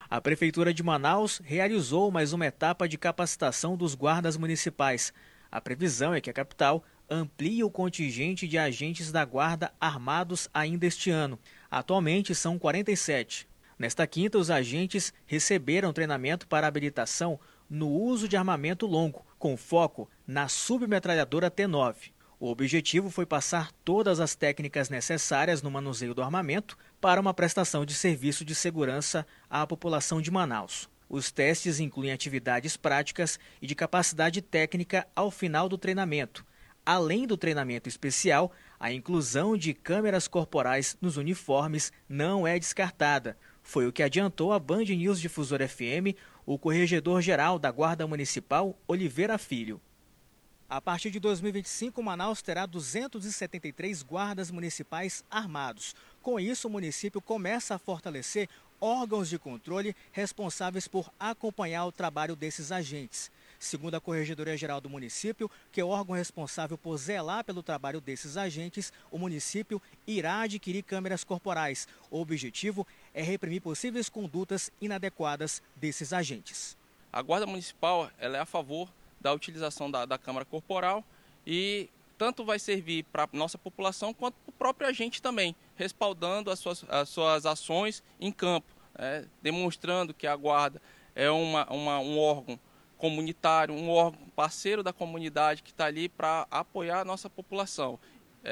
A Prefeitura de Manaus realizou mais uma etapa de capacitação dos guardas municipais. A previsão é que a capital amplie o contingente de agentes da Guarda armados ainda este ano. Atualmente são 47. Nesta quinta, os agentes receberam treinamento para habilitação no uso de armamento longo, com foco na submetralhadora T9. O objetivo foi passar todas as técnicas necessárias no manuseio do armamento para uma prestação de serviço de segurança à população de Manaus. Os testes incluem atividades práticas e de capacidade técnica ao final do treinamento. Além do treinamento especial, a inclusão de câmeras corporais nos uniformes não é descartada. Foi o que adiantou a Band News Difusora FM o corregedor-geral da Guarda Municipal, Oliveira Filho. A partir de 2025, Manaus terá 273 guardas municipais armados. Com isso, o município começa a fortalecer órgãos de controle responsáveis por acompanhar o trabalho desses agentes. Segundo a Corregedoria-Geral do município, que é o órgão responsável por zelar pelo trabalho desses agentes, o município irá adquirir câmeras corporais. O objetivo é reprimir possíveis condutas inadequadas desses agentes. A Guarda Municipal ela é a favor da utilização da câmera corporal e tanto vai servir para a nossa população quanto para o próprio agente também, respaldando as suas ações em campo, demonstrando que a Guarda é um órgão comunitário, um órgão parceiro da comunidade que está ali para apoiar a nossa população.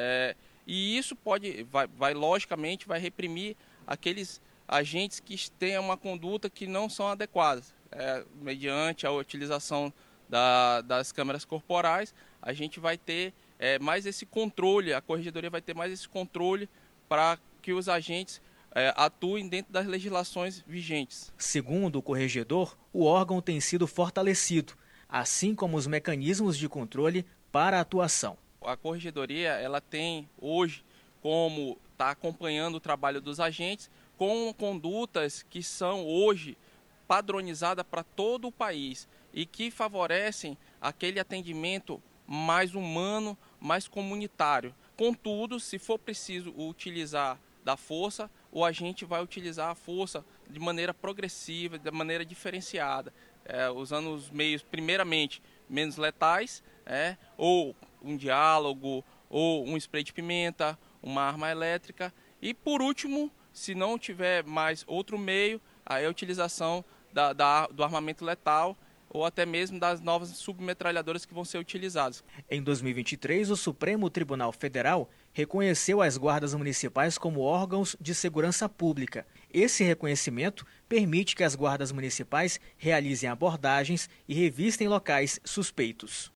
E isso vai logicamente reprimir aqueles agentes que têm uma conduta que não são adequadas. Mediante a utilização das câmeras corporais, a gente vai ter mais esse controle, a Corregedoria vai ter mais esse controle para que os agentes atuem dentro das legislações vigentes. Segundo o corregedor, o órgão tem sido fortalecido, assim como os mecanismos de controle para a atuação. A Corregedoria ela tem hoje como está acompanhando o trabalho dos agentes com condutas que são hoje padronizadas para todo o país e que favorecem aquele atendimento mais humano, mais comunitário. Contudo, se for preciso utilizar da força, o agente vai utilizar a força de maneira progressiva, de maneira diferenciada, usando os meios, primeiramente, menos letais, ou um diálogo, ou um spray de pimenta, uma arma elétrica. E, por último, se não tiver mais outro meio, aí a utilização do armamento letal ou até mesmo das novas submetralhadoras que vão ser utilizadas. Em 2023, o Supremo Tribunal Federal reconheceu as guardas municipais como órgãos de segurança pública. Esse reconhecimento permite que as guardas municipais realizem abordagens e revistem locais suspeitos.